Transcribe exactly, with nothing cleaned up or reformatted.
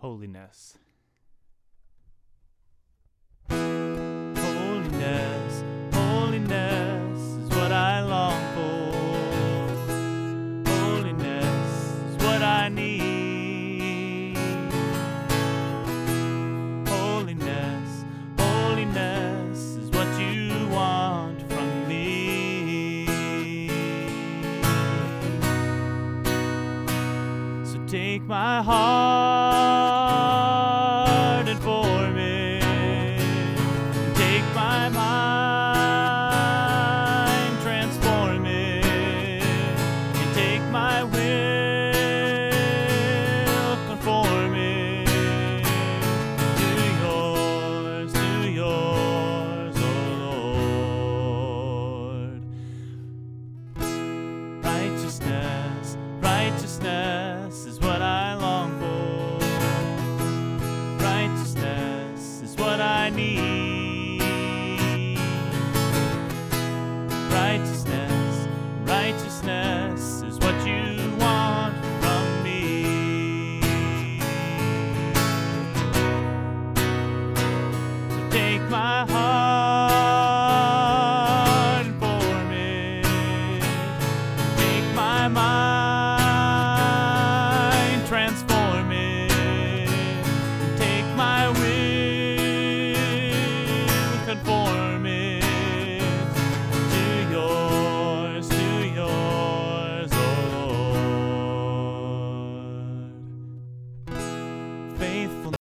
holiness. Holiness, holiness is what I long for. Holiness is what I need. Holiness, holiness is what you want from me. So take my heart and form it. Take my mind, transform it. And take my will, conform it to yours, to yours, oh Lord. Righteousness, righteousness is what I long for. Righteousness is what I need.